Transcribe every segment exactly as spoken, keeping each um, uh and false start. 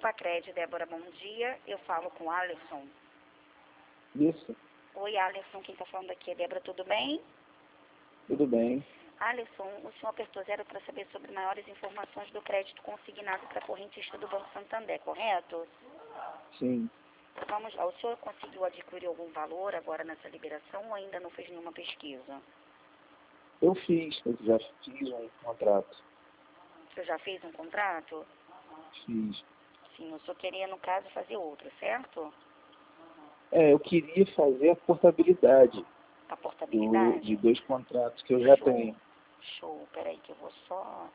Pacred, Débora, bom dia. Eu falo com o Alisson. Isso, Oi, Alisson, quem está falando aqui é Débora, tudo bem? tudo bem. Alisson, o senhor apertou zero para saber sobre maiores informações do crédito consignado para a correntista do Banco Santander, correto? Sim, Vamos lá, o senhor conseguiu adquirir algum valor agora nessa liberação ou ainda não fez nenhuma pesquisa? eu fiz, eu já fiz um contrato. O senhor já fez um contrato? Fiz. Sim, o senhor queria, no caso, fazer outro, certo? É, eu queria fazer a portabilidade A do, portabilidade? de dois contratos que eu já Show. tenho. Show, peraí que eu vou só...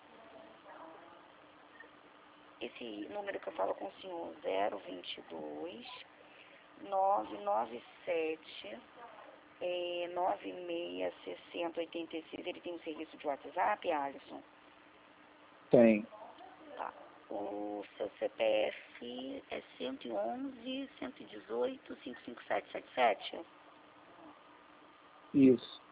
Esse número que eu falo com o senhor, zero vinte e dois, nove nove sete, é, nove seis seis zero, oito seis, ele tem um serviço de WhatsApp, Alisson? Tem. Tá. O seu C P F é cento e onze, cento e dezoito, cinco cinco sete sete sete? Isso.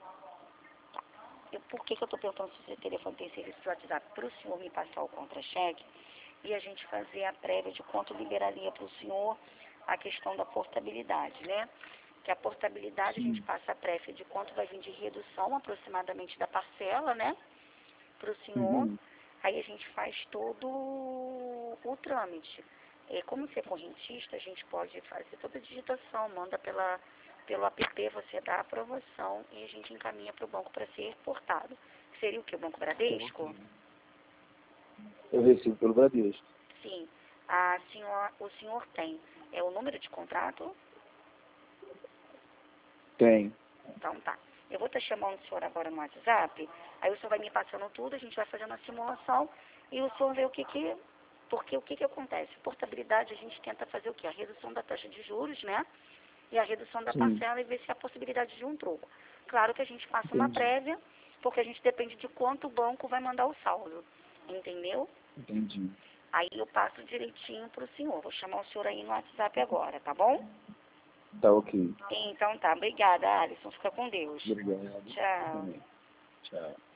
Eu, por que, que eu estou perguntando se o seu telefone tem serviço de WhatsApp? Para o senhor me passar o contra-cheque e a gente fazer a prévia de quanto liberaria para o senhor a questão da portabilidade, né? Que a portabilidade a gente Sim. passa a prévia de quanto vai vir de redução aproximadamente da parcela, né? Para o senhor. Uhum. Aí a gente faz todo o trâmite. E como você é correntista, a gente pode fazer toda a digitação, manda pela, pelo app, você dá a aprovação e a gente encaminha para o banco para ser exportado. Seria o que? O Banco Bradesco? Eu recebo pelo Bradesco. Sim. A senhora, o senhor tem é o número de contrato? Tem. Então tá. Eu vou estar chamando o senhor agora no WhatsApp, aí o senhor vai me passando tudo, a gente vai fazendo a simulação e o senhor vê o que que... Porque o que que acontece? Portabilidade, a gente tenta fazer o quê? A redução da taxa de juros, né? E a redução da Sim. parcela e ver se há possibilidade de um troco. Claro que a gente passa uma Entendi. prévia, porque a gente depende de quanto o banco vai mandar o saldo. Entendeu? Entendi. Aí eu passo direitinho para o senhor. Vou chamar o senhor aí no WhatsApp agora, tá bom? Tá ok. Então tá. Obrigada, Alisson. Fica com Deus. Obrigado. Tchau. Também. Tchau.